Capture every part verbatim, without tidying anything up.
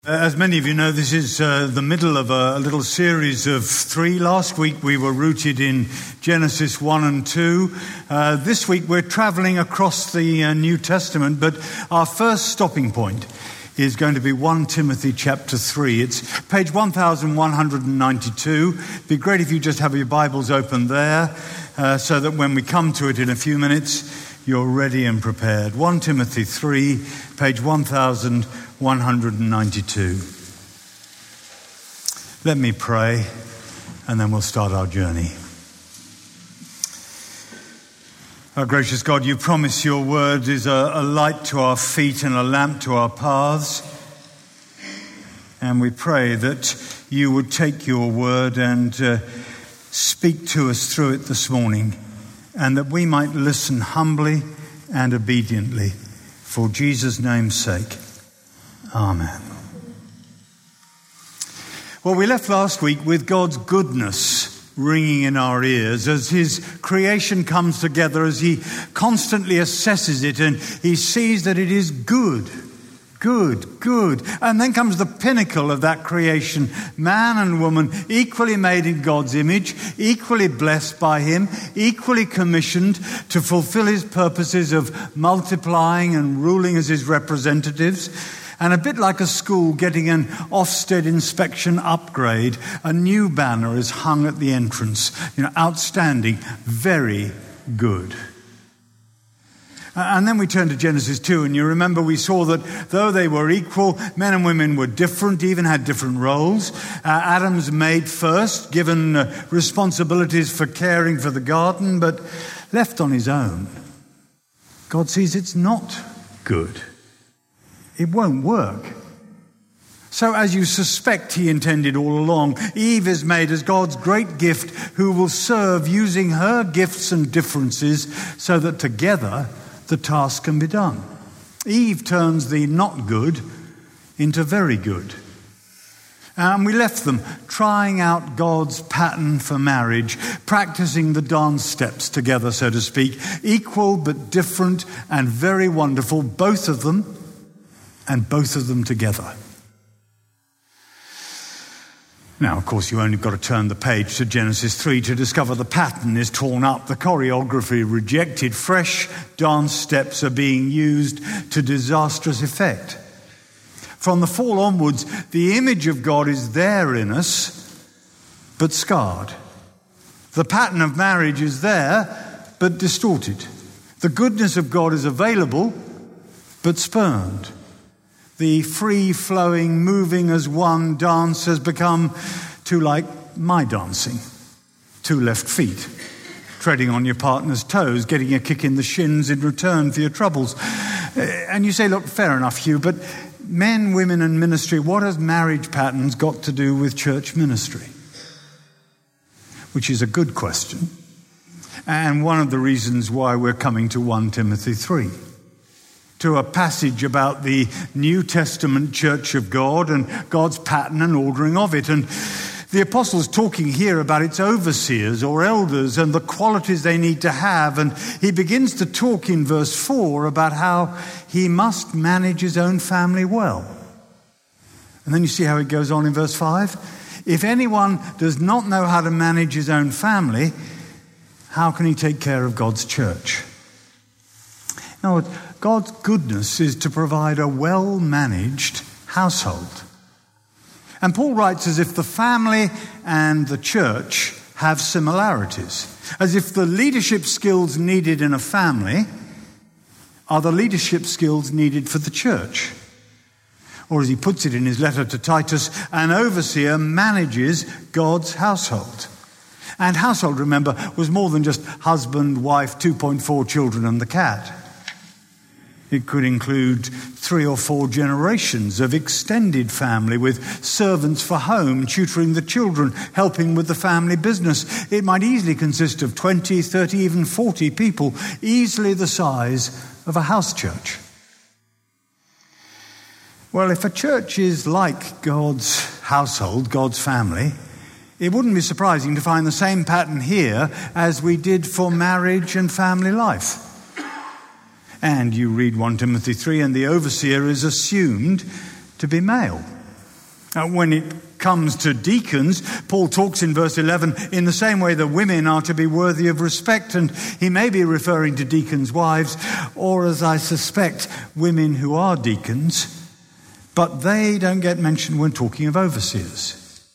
As many of you know, this is uh, the middle of a, a little series of three. Last week we were rooted in Genesis one and two. Uh, this week we're travelling across the uh, New Testament, but our first stopping point is going to be First Timothy chapter three. It's page one thousand one hundred ninety-two. It'd be great if you just have your Bibles open there, uh, so that when we come to it in a few minutes, you're ready and prepared. First Timothy three, page one thousand one hundred ninety-two. Let me pray, and then we'll start our journey. Our gracious God, you promise your word is a, a light to our feet and a lamp to our paths. And we pray that you would take your word and uh, speak to us through it this morning, and that we might listen humbly and obediently for Jesus' name's sake. Amen. Well, we left last week with God's goodness ringing in our ears as his creation comes together, as he constantly assesses it and he sees that it is good, good, good. And then comes the pinnacle of that creation, man and woman, equally made in God's image, equally blessed by him, equally commissioned to fulfill his purposes of multiplying and ruling as his representatives. And a bit like a school getting an Ofsted inspection upgrade, a new banner is hung at the entrance. You know, outstanding, very good. And then we turn to Genesis two, and you remember we saw that though they were equal, men and women were different, even had different roles. Uh, Adam's made first, given uh, responsibilities for caring for the garden, but left on his own. God sees it's not good. It won't work. So as you suspect he intended all along, Eve is made as God's great gift who will serve using her gifts and differences so that together the task can be done. Eve turns the not good into very good. And we left them trying out God's pattern for marriage, practicing the dance steps together, so to speak, equal but different and very wonderful, both of them, and both of them together. Now, of course, you only got to turn the page to Genesis three to discover the pattern is torn up, the choreography rejected, fresh dance steps are being used to disastrous effect. From the fall onwards, the image of God is there in us, but scarred. The pattern of marriage is there, but distorted. The goodness of God is available, but spurned. The free-flowing, moving as one dance has become too like my dancing. Two left feet, treading on your partner's toes, getting a kick in the shins in return for your troubles. And you say, look, fair enough, Hugh, but men, women and ministry, what has marriage patterns got to do with church ministry? Which is a good question, and one of the reasons why we're coming to First Timothy three. To a passage about the New Testament Church of God and God's pattern and ordering of it. And the apostle's talking here about its overseers or elders and the qualities they need to have. And he begins to talk in verse four about how he must manage his own family well. And then you see how it goes on in verse five. If anyone does not know how to manage his own family, how can he take care of God's church? Now, God's goodness is to provide a well-managed household. And Paul writes as if the family and the church have similarities, as if the leadership skills needed in a family are the leadership skills needed for the church. Or as he puts it in his letter to Titus, an overseer manages God's household. And household, remember, was more than just husband, wife, two point four children and the cat. It could include three or four generations of extended family with servants for home, tutoring the children, helping with the family business. It might easily consist of twenty, thirty, even forty people, easily the size of a house church. Well, if a church is like God's household, God's family, it wouldn't be surprising to find the same pattern here as we did for marriage and family life. And you read First Timothy three, and the overseer is assumed to be male. Uh, when it comes to deacons, Paul talks in verse eleven, in the same way the women are to be worthy of respect, and he may be referring to deacons' wives, or as I suspect, women who are deacons, but they don't get mentioned when talking of overseers.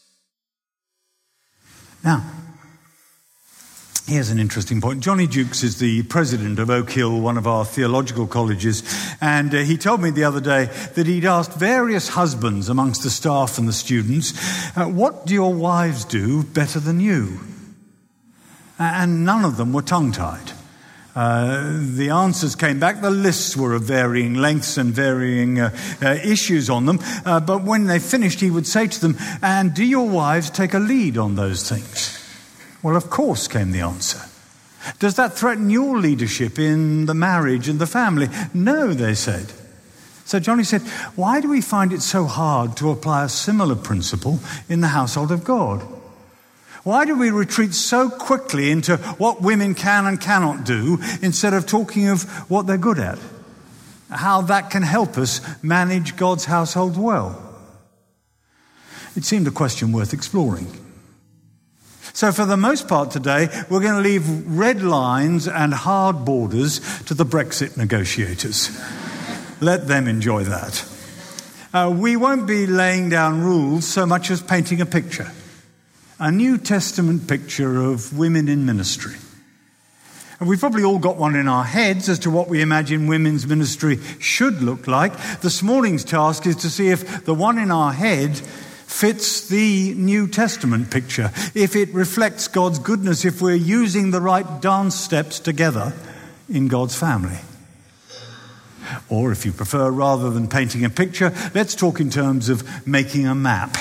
Now, here's an interesting point. Johnny Jukes is the president of Oak Hill, one of our theological colleges, and uh, he told me the other day that he'd asked various husbands amongst the staff and the students, uh, what do your wives do better than you? And none of them were tongue-tied. Uh, the answers came back. The lists were of varying lengths and varying uh, uh, issues on them, uh, but when they finished, he would say to them, and do your wives take a lead on those things? Well, of course, came the answer. Does that threaten your leadership in the marriage and the family? No, they said. So Johnny said, why do we find it so hard to apply a similar principle in the household of God? Why do we retreat so quickly into what women can and cannot do instead of talking of what they're good at? How that can help us manage God's household well? It seemed a question worth exploring. So for the most part today, we're going to leave red lines and hard borders to the Brexit negotiators. Let them enjoy that. Uh, we won't be laying down rules so much as painting a picture. A New Testament picture of women in ministry. And we've probably all got one in our heads as to what we imagine women's ministry should look like. This morning's task is to see if the one in our head fits the New Testament picture, if it reflects God's goodness, if we're using the right dance steps together in God's family. Or if you prefer, rather than painting a picture, let's talk in terms of making a map.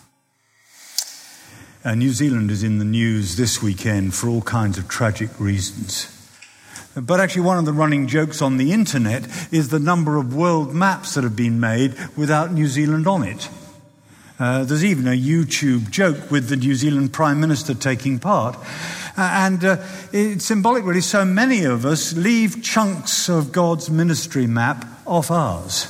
Uh, New Zealand is in the news this weekend for all kinds of tragic reasons. But actually one of the running jokes on the internet is the number of world maps that have been made without New Zealand on it. Uh, there's even a YouTube joke with the New Zealand Prime Minister taking part. Uh, and uh, it's symbolic, really. So many of us leave chunks of God's ministry map off ours.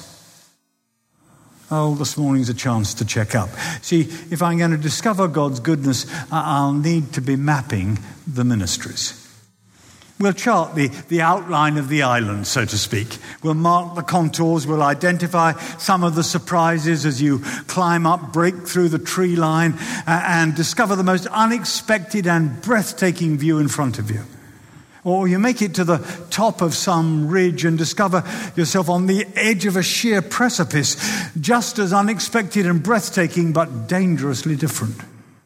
Oh, this morning's a chance to check up. See, if I'm going to discover God's goodness, I'll need to be mapping the ministries. We'll chart the, the outline of the island, so to speak. We'll mark the contours. We'll identify some of the surprises as you climb up, break through the tree line, uh, and discover the most unexpected and breathtaking view in front of you. Or you make it to the top of some ridge and discover yourself on the edge of a sheer precipice, just as unexpected and breathtaking, but dangerously different.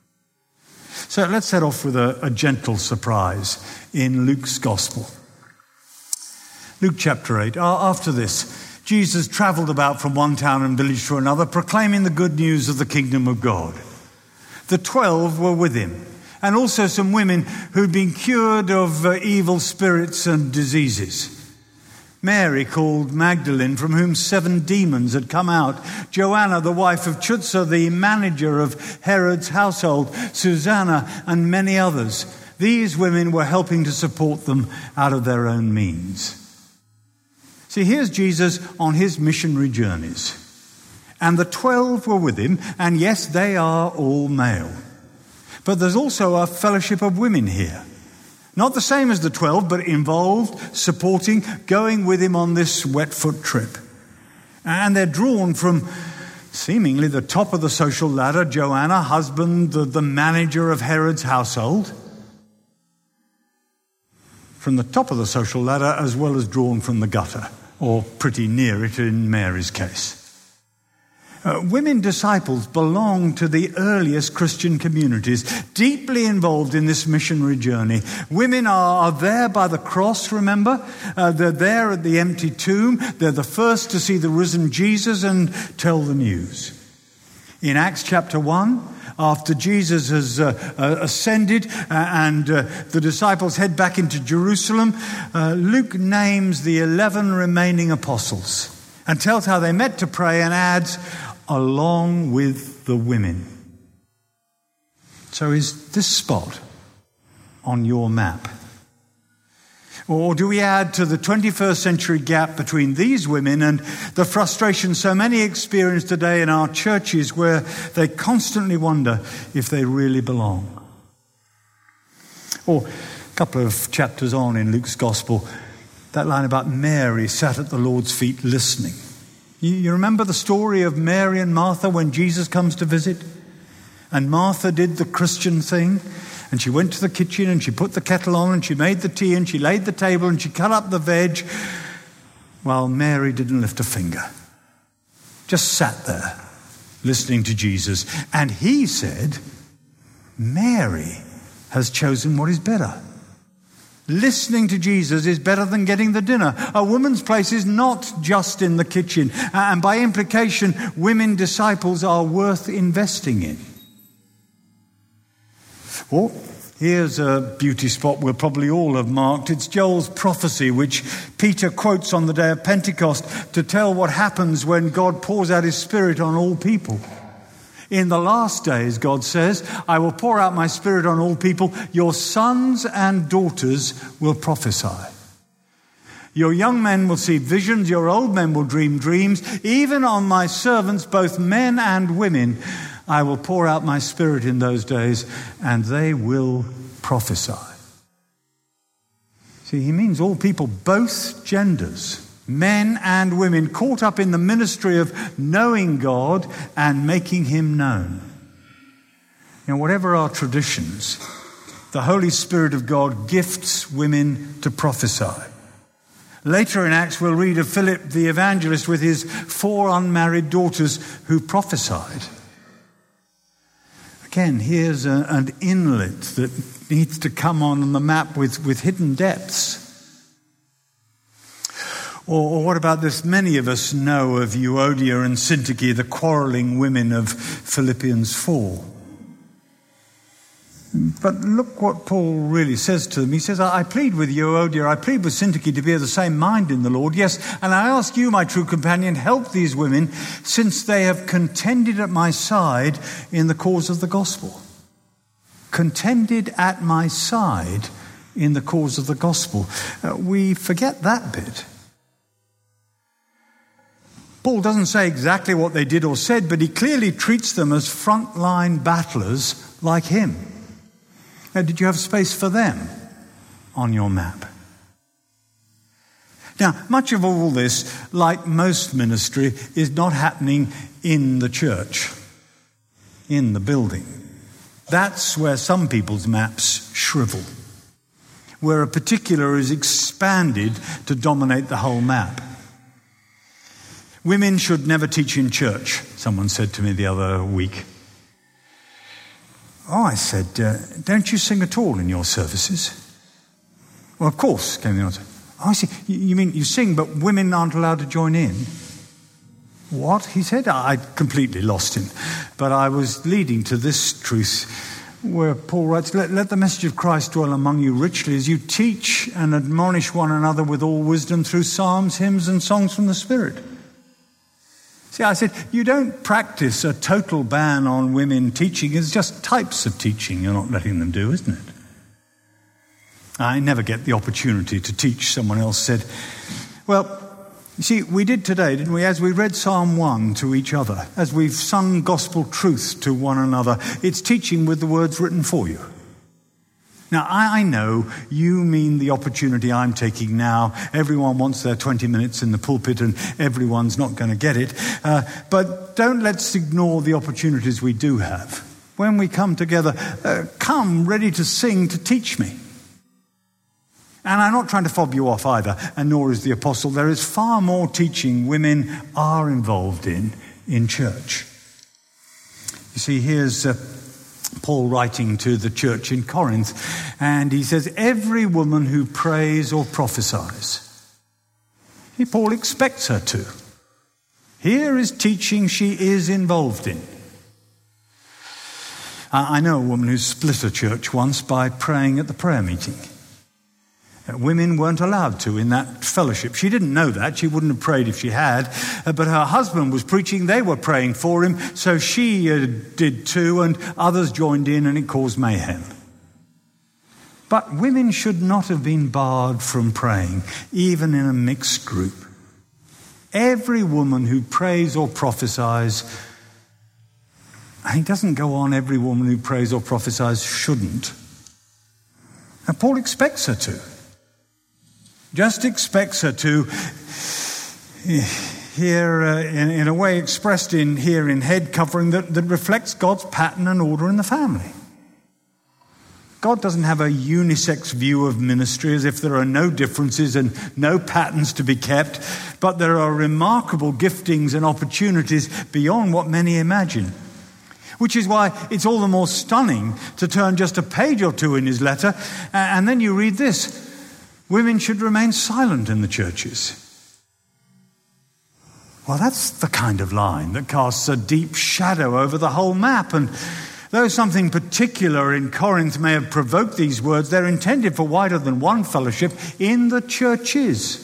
So let's set off with a, a gentle surprise in Luke's Gospel. Luke chapter eight. After this, Jesus travelled about from one town and village to another, proclaiming the good news of the kingdom of God. The twelve were with him, and also some women who'd been cured of uh, evil spirits and diseases. Mary, called Magdalene, from whom seven demons had come out. Joanna, the wife of Chuza, the manager of Herod's household. Susanna, and many others. These women were helping to support them out of their own means. See, here's Jesus on his missionary journeys. And the twelve were with him, and yes, they are all male. But there's also a fellowship of women here. Not the same as the twelve, but involved, supporting, going with him on this wet foot trip. And they're drawn from seemingly the top of the social ladder, Joanna, husband, the, the manager of Herod's household. From the top of the social ladder, as well as drawn from the gutter, or pretty near it in Mary's case. Uh, women disciples belong to the earliest Christian communities, deeply involved in this missionary journey. Women are, are there by the cross, remember? Uh, they're there at the empty tomb. They're the first to see the risen Jesus and tell the news. In Acts chapter one, after Jesus has uh, uh, ascended uh, and uh, the disciples head back into Jerusalem, uh, Luke names the eleven remaining apostles and tells how they met to pray and adds, along with the women. So is this spot on your map? Or do we add to the twenty-first century gap between these women and the frustration so many experience today in our churches, where they constantly wonder if they really belong? Or a couple of chapters on in Luke's Gospel, that line about Mary sat at the Lord's feet listening. You, you remember the story of Mary and Martha when Jesus comes to visit? And Martha did the Christian thing. And she went to the kitchen and she put the kettle on and she made the tea and she laid the table and she cut up the veg, while Mary didn't lift a finger. Just sat there listening to Jesus. And he said, Mary has chosen what is better. Listening to Jesus is better than getting the dinner. A woman's place is not just in the kitchen. And by implication, women disciples are worth investing in. Well, here's a beauty spot we'll probably all have marked. It's Joel's prophecy, which Peter quotes on the day of Pentecost to tell what happens when God pours out his Spirit on all people. In the last days, God says, I will pour out my Spirit on all people. Your sons and daughters will prophesy. Your young men will see visions. Your old men will dream dreams. Even on my servants, both men and women, I will pour out my Spirit in those days, and they will prophesy. See, he means all people, both genders, men and women, caught up in the ministry of knowing God and making him known. You know, whatever our traditions, the Holy Spirit of God gifts women to prophesy. Later in Acts, we'll read of Philip the evangelist with his four unmarried daughters who prophesied. Again, here's a, an inlet that needs to come on the map with, with hidden depths. Or, or what about this? Many of us know of Euodia and Syntyche, the quarrelling women of Philippians four. But look what Paul really says to them. He says, I plead with Euodia, I plead with Syntyche to be of the same mind in the Lord. Yes, and I ask you, my true companion, help these women, since they have contended at my side in the cause of the gospel. Contended at my side in the cause of the gospel. Uh, we forget that bit. Paul doesn't say exactly what they did or said, but he clearly treats them as frontline battlers like him. Now, did you have space for them on your map? Now, much of all this, like most ministry, is not happening in the church, in the building. That's where some people's maps shrivel, where a particular is expanded to dominate the whole map. Women should never teach in church, someone said to me the other week. Oh, I said, uh, don't you sing at all in your services? Well, of course, came the answer. Oh, I see. You mean you sing, but women aren't allowed to join in? What? He said. I completely lost him. But I was leading to this truth where Paul writes, let, let the message of Christ dwell among you richly as you teach and admonish one another with all wisdom through psalms, hymns, and songs from the Spirit. See, I said, you don't practice a total ban on women teaching. It's just types of teaching you're not letting them do, isn't it? I never get the opportunity to teach. Someone else said, well, you see, we did today, didn't we? As we read Psalm one to each other, as we've sung gospel truth to one another, it's teaching with the words written for you. Now, I know you mean the opportunity I'm taking now. Everyone wants their twenty minutes in the pulpit and everyone's not going to get it. Uh, but don't let's ignore the opportunities we do have. When we come together, uh, come ready to sing, to teach me. And I'm not trying to fob you off either, and nor is the apostle. There is far more teaching women are involved in in church. You see, here's Uh, Paul writing to the church in Corinth, and he says, every woman who prays or prophesies. He, Paul expects her to. Here is teaching she is involved in. I know a woman who split a church once by praying at the prayer meeting. Women weren't allowed to in that fellowship. She didn't know that. She wouldn't have prayed if she had. But her husband was preaching. They were praying for him. So she uh, did too, and others joined in, and it caused mayhem. But women should not have been barred from praying, even in a mixed group. Every woman who prays or prophesies, and he doesn't go on, every woman who prays or prophesies shouldn't. And Paul expects her to. Just expects her to, here uh, in, in a way expressed in here in head covering that, that reflects God's pattern and order in the family. God doesn't have a unisex view of ministry as if there are no differences and no patterns to be kept, but there are remarkable giftings and opportunities beyond what many imagine. Which is why it's all the more stunning to turn just a page or two in his letter, and then you read this: women should remain silent in the churches. Well, that's the kind of line that casts a deep shadow over the whole map. And though something particular in Corinth may have provoked these words, they're intended for wider than one fellowship in the churches.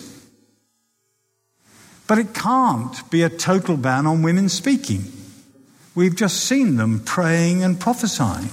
But it can't be a total ban on women speaking. We've just seen them praying and prophesying.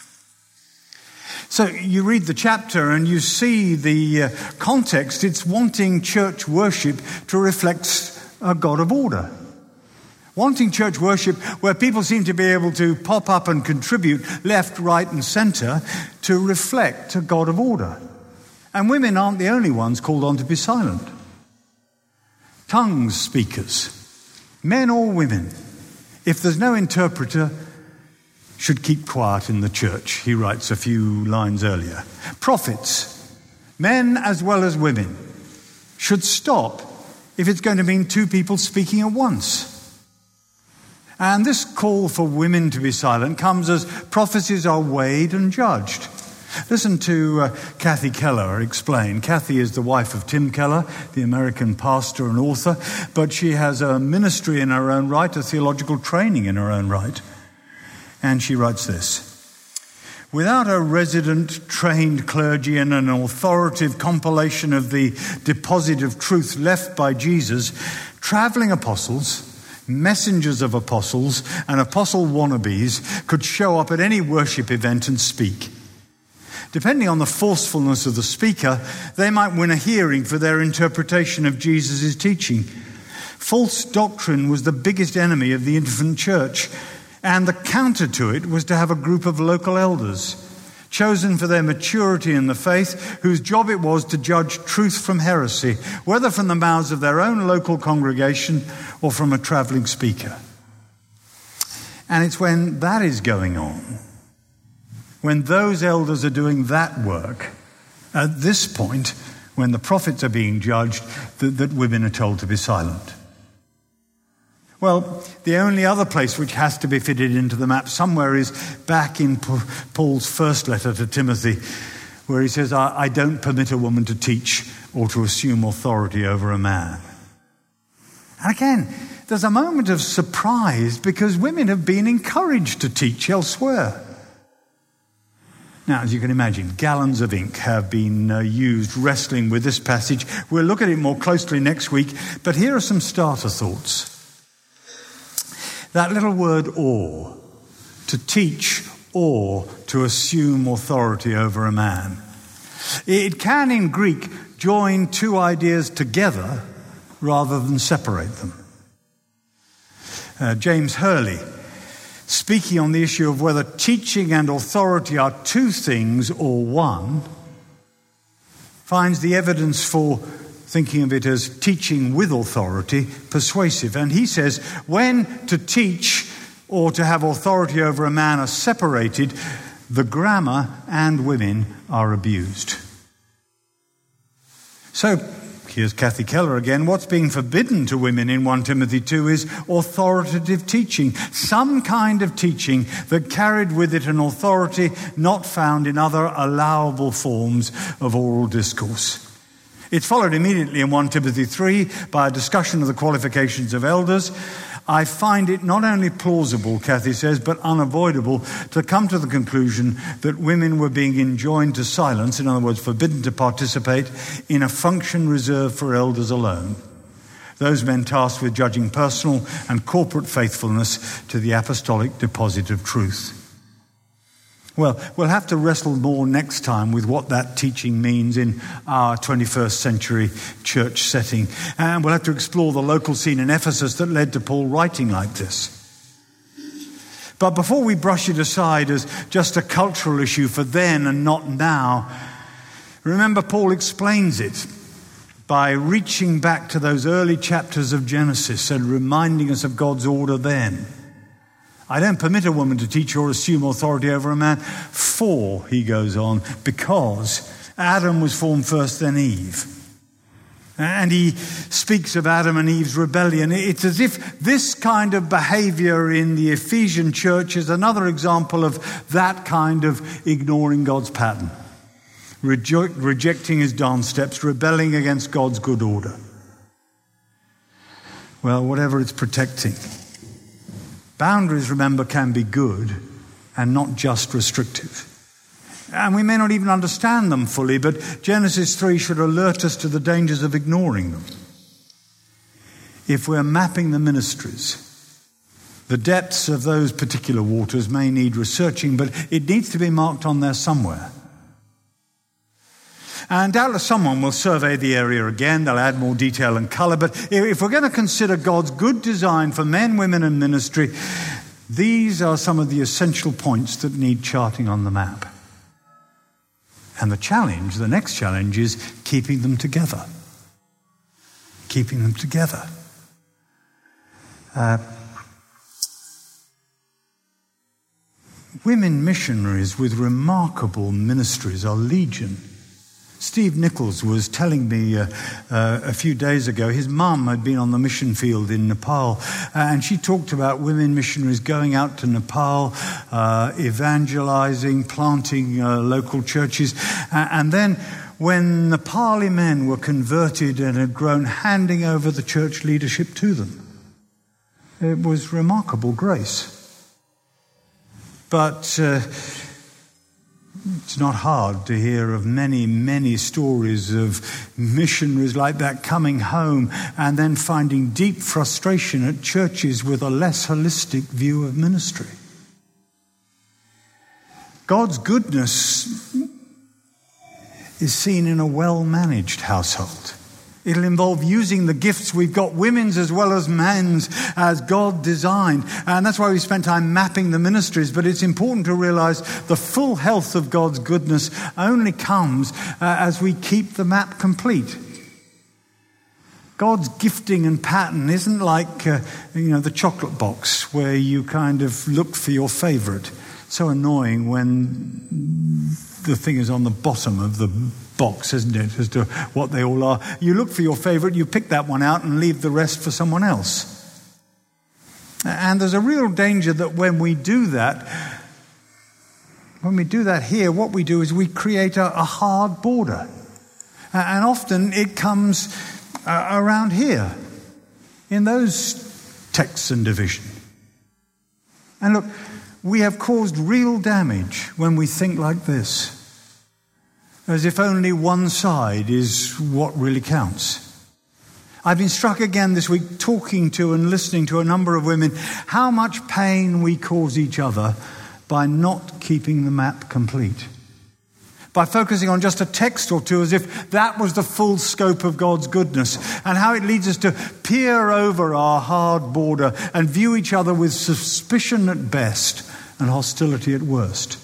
So you read the chapter and you see the uh, context. It's wanting church worship to reflect a God of order. Wanting church worship where people seem to be able to pop up and contribute left, right and centre to reflect a God of order. And women aren't the only ones called on to be silent. Tongues speakers, men or women, if there's no interpreter, should keep quiet in the church, he writes a few lines earlier. Prophets, men as well as women, should stop if it's going to mean two people speaking at once. And this call for women to be silent comes as prophecies are weighed and judged. Listen to uh, Kathy Keller explain. Kathy is the wife of Tim Keller, the American pastor and author, but she has a ministry in her own right, a theological training in her own right. And she writes this: without a resident trained clergy and an authoritative compilation of the deposit of truth left by Jesus, travelling apostles, messengers of apostles, and apostle wannabes could show up at any worship event and speak. Depending on the forcefulness of the speaker, they might win a hearing for their interpretation of Jesus' teaching. False doctrine was the biggest enemy of the infant church, and the counter to it was to have a group of local elders, chosen for their maturity in the faith, whose job it was to judge truth from heresy, whether from the mouths of their own local congregation or from a travelling speaker. And it's when that is going on, when those elders are doing that work, at this point, when the prophets are being judged, that, that women are told to be silent. Well, the only other place which has to be fitted into the map somewhere is back in Paul's first letter to Timothy, where he says, I, I don't permit a woman to teach or to assume authority over a man. And again, there's a moment of surprise because women have been encouraged to teach elsewhere. Now, as you can imagine, gallons of ink have been uh, used wrestling with this passage. We'll look at it more closely next week, but here are some starter thoughts. That little word or, to teach or to assume authority over a man. It can, in Greek, join two ideas together rather than separate them. Uh, James Hurley, speaking on the issue of whether teaching and authority are two things or one, finds the evidence for thinking of it as teaching with authority persuasive. And he says, when to teach or to have authority over a man are separated, the grammar and women are abused. So, here's Kathy Keller again. What's being forbidden to women in First Timothy two is authoritative teaching. Some kind of teaching that carried with it an authority not found in other allowable forms of oral discourse. It's followed immediately in First Timothy three by a discussion of the qualifications of elders. I find it not only plausible, Kathy says, but unavoidable to come to the conclusion that women were being enjoined to silence, in other words, forbidden to participate in a function reserved for elders alone, those men tasked with judging personal and corporate faithfulness to the apostolic deposit of truth. Well, we'll have to wrestle more next time with what that teaching means in our twenty-first century church setting. And we'll have to explore the local scene in Ephesus that led to Paul writing like this. But before we brush it aside as just a cultural issue for then and not now, remember Paul explains it by reaching back to those early chapters of Genesis and reminding us of God's order then. I don't permit a woman to teach or assume authority over a man, for, he goes on, because Adam was formed first, then Eve. And he speaks of Adam and Eve's rebellion. It's as if this kind of behavior in the Ephesian church is another example of that kind of ignoring God's pattern, Reje- rejecting his dance steps, rebelling against God's good order. Well, whatever it's protecting. Boundaries, remember, can be good and not just restrictive. And we may not even understand them fully, but Genesis three should alert us to the dangers of ignoring them. If we're mapping the ministries, the depths of those particular waters may need researching, but it needs to be marked on there somewhere. And doubtless someone will survey the area again. They'll add more detail and colour. But if we're going to consider God's good design for men, women and ministry, these are some of the essential points that need charting on the map. And the challenge, the next challenge, is keeping them together. Keeping them together. Uh, women missionaries with remarkable ministries are legion. Steve Nichols was telling me uh, uh, a few days ago, his mum had been on the mission field in Nepal, uh, and she talked about women missionaries going out to Nepal, uh, evangelizing, planting uh, local churches, uh, and then when Nepali men were converted and had grown, handing over the church leadership to them. It was remarkable grace. But Uh, It's not hard to hear of many, many stories of missionaries like that coming home and then finding deep frustration at churches with a less holistic view of ministry. God's goodness is seen in a well-managed household. It'll involve using the gifts we've got, women's as well as men's, as God designed. And that's why we spent time mapping the ministries. But it's important to realize the full health of God's goodness only comes uh, as we keep the map complete. God's gifting and pattern isn't like, uh, you know, the chocolate box where you kind of look for your favorite. So annoying when the thing is on the bottom of the box, isn't it, as to what they all are. You look for your favorite, you pick that one out and leave the rest for someone else. And there's a real danger that when we do that, when we do that here, what we do is we create a, a hard border. And often it comes uh, around here, in those texts and division. And look, we have caused real damage when we think like this, as if only one side is what really counts. I've been struck again this week talking to and listening to a number of women how much pain we cause each other by not keeping the map complete, by focusing on just a text or two as if that was the full scope of God's goodness, and how it leads us to peer over our hard border and view each other with suspicion at best and hostility at worst.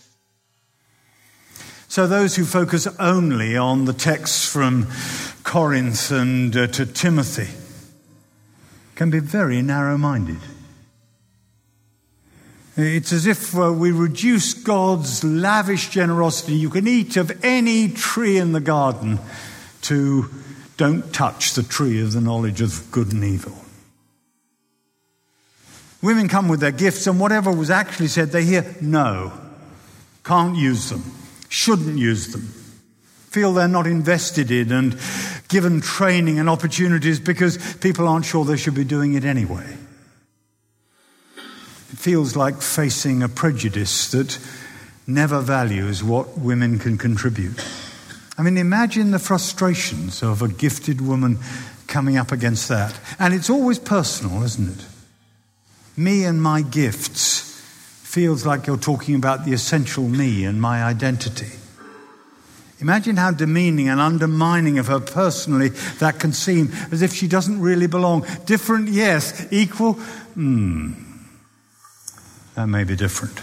So those who focus only on the texts from Corinth and uh, to Timothy can be very narrow-minded. It's as if uh, we reduce God's lavish generosity, you can eat of any tree in the garden, to don't touch the tree of the knowledge of good and evil. Women come with their gifts, and whatever was actually said, they hear, no, can't use them, shouldn't use them, feel they're not invested in and given training and opportunities because people aren't sure they should be doing it anyway. It feels like facing a prejudice that never values what women can contribute. I mean, imagine the frustrations of a gifted woman coming up against that. And it's always personal, isn't it? Me and my gifts feels like you're talking about the essential me and my identity. Imagine how demeaning and undermining of her personally that can seem, as if she doesn't really belong. Different, yes. Equal, hmm. That may be different.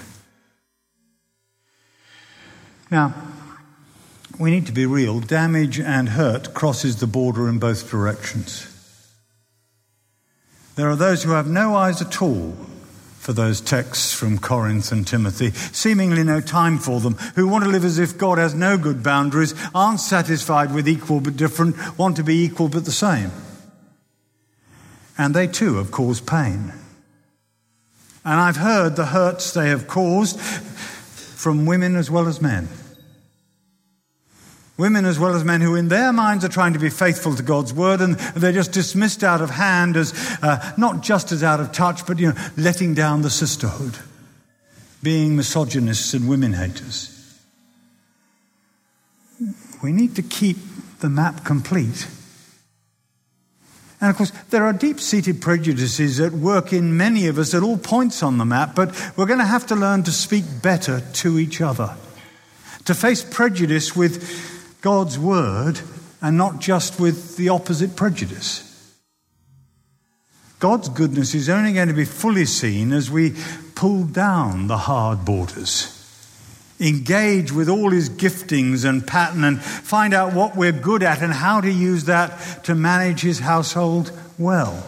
Now, we need to be real. Damage and hurt crosses the border in both directions. There are those who have no eyes at all for those texts from Corinth and Timothy, seemingly no time for them, who want to live as if God has no good boundaries, aren't satisfied with equal but different, want to be equal but the same. And they too have caused pain. And I've heard the hurts they have caused from women as well as men. Women as well as men who in their minds are trying to be faithful to God's word, and they're just dismissed out of hand as uh, not just as out of touch, but, you know, letting down the sisterhood, being misogynists and women haters. We need to keep the map complete. And of course, there are deep-seated prejudices at work in many of us at all points on the map, but we're going to have to learn to speak better to each other, to face prejudice with God's word and not just with the opposite prejudice. God's goodness is only going to be fully seen as we pull down the hard borders, engage with all his giftings and pattern, and find out what we're good at and how to use that to manage his household well.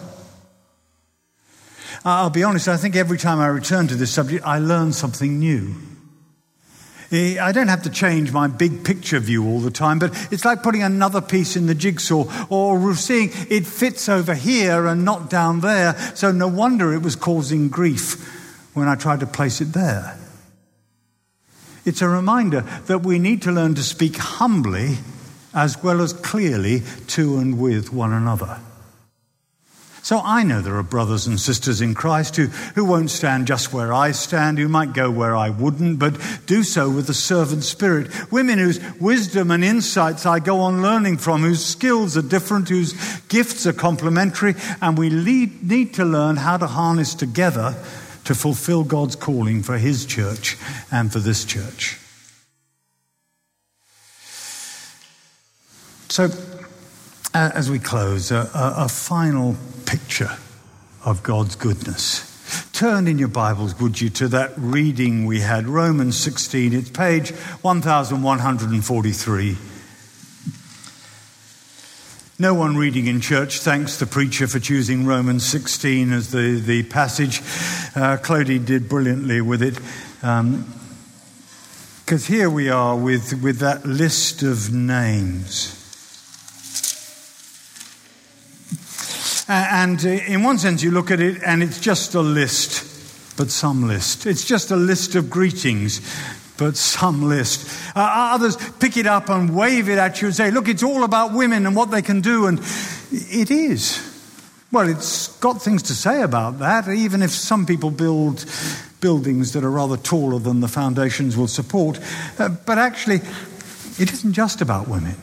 I'll be honest, I think every time I return to this subject, I learn something new. I don't have to change my big picture view all the time, but it's like putting another piece in the jigsaw, or seeing it fits over here and not down there, so no wonder it was causing grief when I tried to place it there. It's a reminder that we need to learn to speak humbly as well as clearly to and with one another. So I know there are brothers and sisters in Christ who, who won't stand just where I stand, who might go where I wouldn't, but do so with a servant spirit. Women whose wisdom and insights I go on learning from, whose skills are different, whose gifts are complementary, and we lead, need to learn how to harness together to fulfill God's calling for his church and for this church. So, uh, as we close, uh, a, a final picture of God's goodness. Turn in your Bibles, would you, to that reading we had, Romans sixteen. It's page one thousand one hundred forty-three. No one reading in church thanks the preacher for choosing Romans sixteen as the, the passage. Uh, Clodie did brilliantly with it. Um, because here we are with, with that list of names. And in one sense, you look at it and it's just a list, but some list. It's just a list of greetings, but some list. Uh, others pick it up and wave it at you and say, look, it's all about women and what they can do. And it is. Well, it's got things to say about that, even if some people build buildings that are rather taller than the foundations will support. Uh, but actually, it isn't just about women.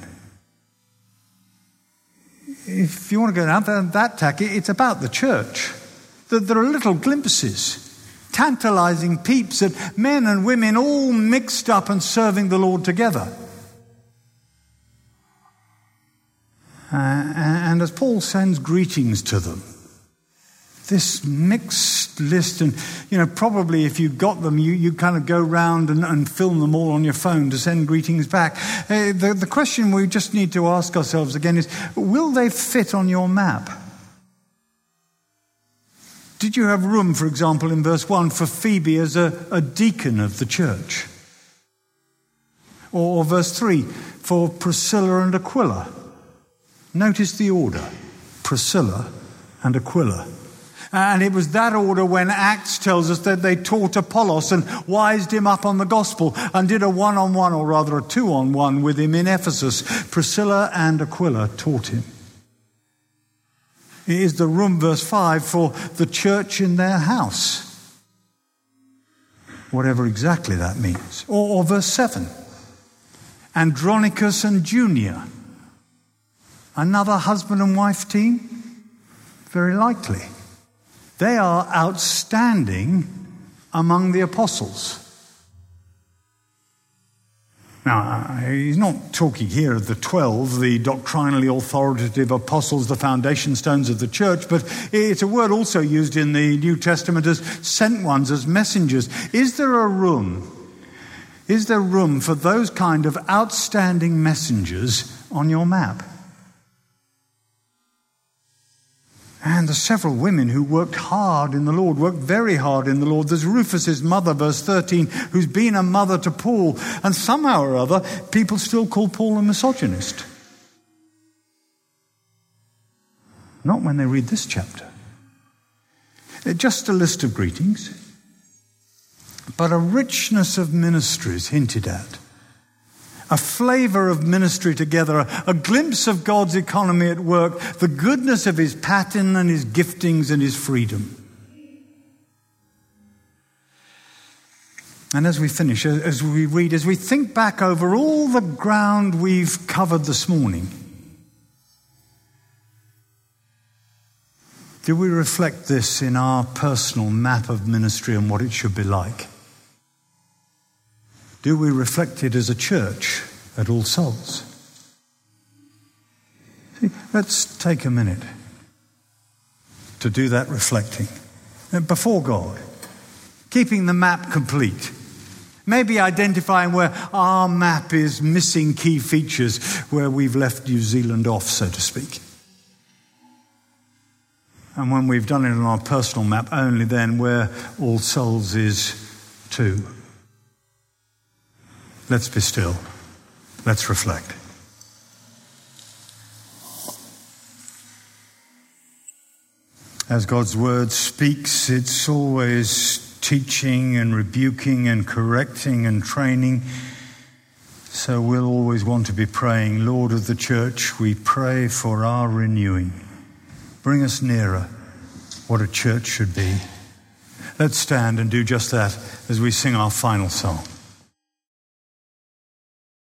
If you want to go down that tack, it's about the church. There are little glimpses, tantalizing peeps at men and women all mixed up and serving the Lord together. Uh, and as Paul sends greetings to them, this mixed list, and you know, probably if you got them, you, you kind of go round and, and film them all on your phone to send greetings back. Uh, the, the question we just need to ask ourselves again is, will they fit on your map? Did you have room, for example, in verse one, for Phoebe as a, a deacon of the church? Or, or verse three, for Priscilla and Aquila? Notice the order, Priscilla and Aquila. And it was that order when Acts tells us that they taught Apollos and wised him up on the gospel and did a one-on-one, or rather a two-on-one with him in Ephesus. Priscilla and Aquila taught him. It is the room, verse five, for the church in their house. Whatever exactly that means. Or, or verse seven. Andronicus and Junia. Another husband and wife team? Very likely. They are outstanding among the apostles. Now, he's not talking here of the twelve, the doctrinally authoritative apostles, the foundation stones of the church, but it's a word also used in the New Testament as sent ones, as messengers. Is there a room, is there room for those kind of outstanding messengers on your map? And there's several women who worked hard in the Lord, worked very hard in the Lord. There's Rufus's mother, verse thirteen, who's been a mother to Paul. And somehow or other, people still call Paul a misogynist. Not when they read this chapter. Just a list of greetings, but a richness of ministries hinted at. A flavour of ministry together, a, a glimpse of God's economy at work, the goodness of his pattern and his giftings and his freedom. And as we finish, as we read, as we think back over all the ground we've covered this morning, do we reflect this in our personal map of ministry and what it should be like? Do we reflect it as a church at All Souls? See, let's take a minute to do that reflecting before God, keeping the map complete, maybe identifying where our map is missing key features, where we've left New Zealand off, so to speak. And when we've done it on our personal map, only then where All Souls is too. Let's be still. Let's reflect. As God's word speaks, it's always teaching and rebuking and correcting and training. So we'll always want to be praying, Lord of the church, we pray for our renewing. Bring us nearer what a church should be. Let's stand and do just that as we sing our final song.